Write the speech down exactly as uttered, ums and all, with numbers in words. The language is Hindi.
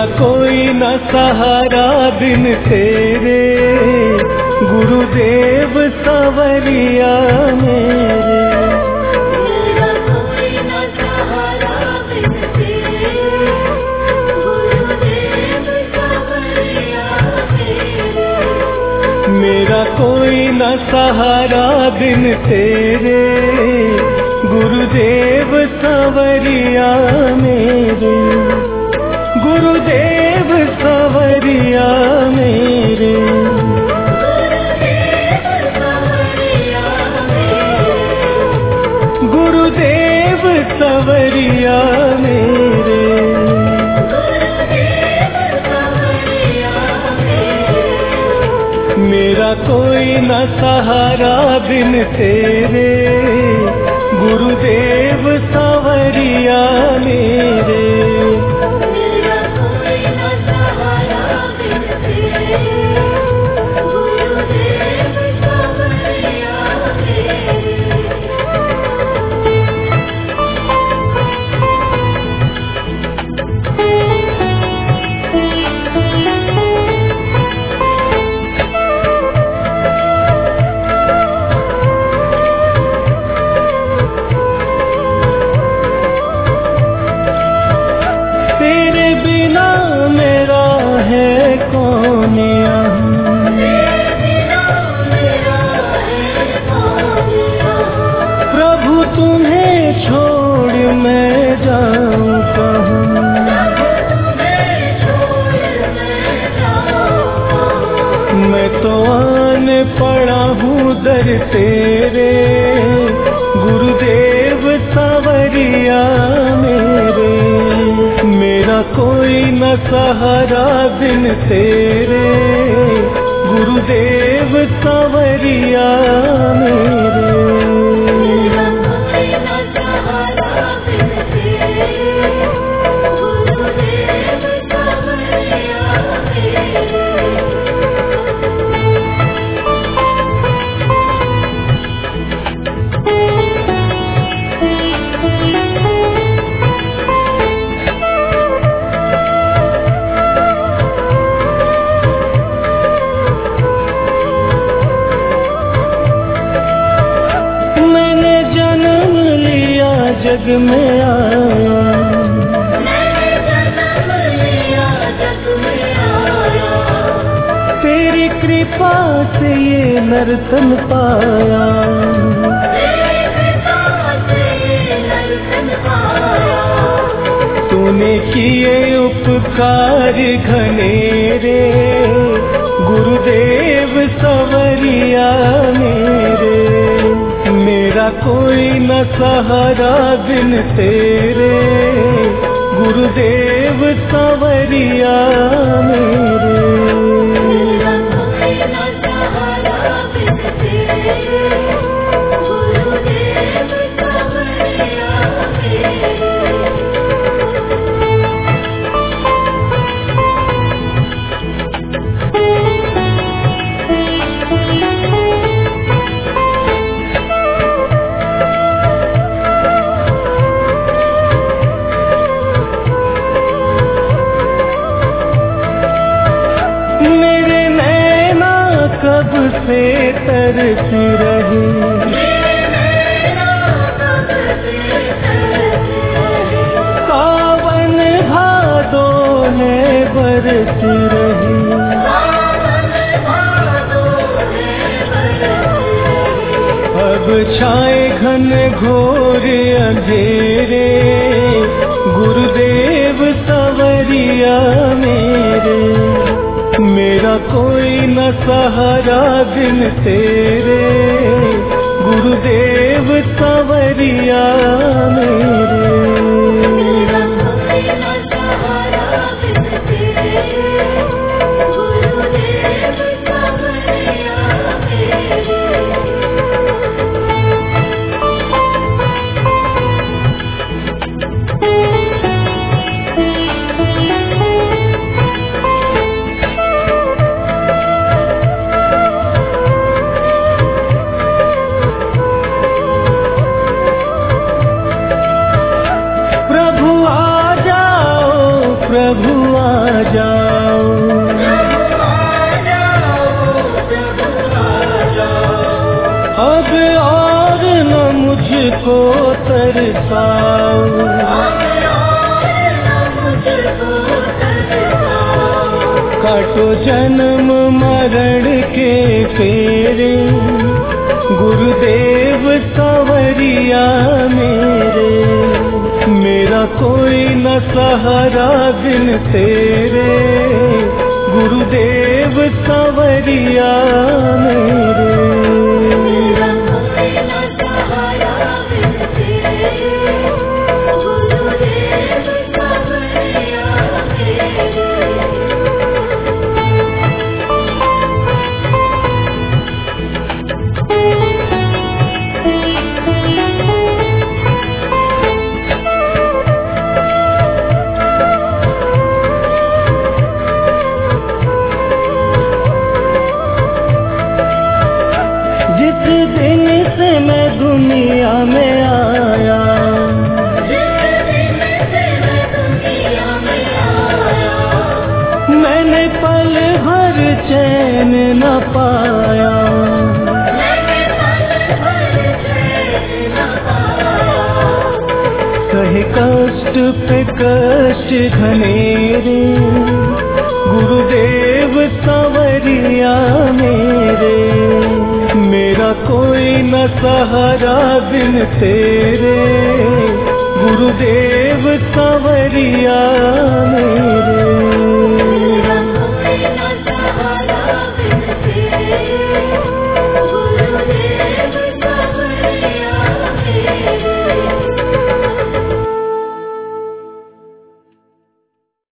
मेरा कोई न सहारा बिन तेरे, गुरुदेव सवरिया मेरे। मेरा कोई न सहारा बिन तेरे, गुरुदेव सवरिया मेरे। मेरा कोई न सहारा बिन तेरे, गुरुदेव सवरिया मेरे। गुरुदेव सवरिया मेरे। गुरुदेव सवरिया मेरे। मेरा कोई न सहारा बिन तेरे, गुरुदेव सवरिया मेरे। मेरा कोई न सहारा बिन तेरे, गुरुदेव सवरिया मेरे। दर तेरे, गुरुदेव सवरिया मेरे। मेरा कोई न सहारा बिन तेरे, गुरुदेव सवरिया मेरे। मेरा कोई न सहारा बिन तेरे, गुरुदेव सवरिया मेरे। जग में आया, मैंने जन्म लिया जग में आया। तेरी कृपा से ये नर्तन पाया। तेरी कृपा से ये नर्तन पाया। तूने किए उपकार घनेरे, गुरुदेव सवरिया मेरे। मेरा कोई न सहारा बिन तेरे, गुरुदेव सवरिया मेरे। मेरा कोई न सहारा बिन तेरे, गुरुदेव सवरिया मेरे। कब से तरस रही, सावन भादो है बरस रही। अब छाए घन घोर अंधेरे, गुरुदेव सवरिया मेरे। मेरा कोई न सहारा बिन तेरे, गुरुदेव सवरिया मेरे। मेरा कोई न सहारा बिन तेरे, गुरुदेव सवरिया मेरे। मुझको तरसाओ। काटो जन्म मरण के फेरे, गुरुदेव सांवरिया मेरे। मेरा कोई न सहारा बिन तेरे, गुरुदेव सांवरिया मेरे। दुनिया में आया, मैंने पल भर चैन न पाया। कहे कष्ट पे कष्ट घनेरे, गुरुदेव सांवरिया मेरे। मेरा कोई न सहारा बिन तेरे, गुरुदेव सांवरिया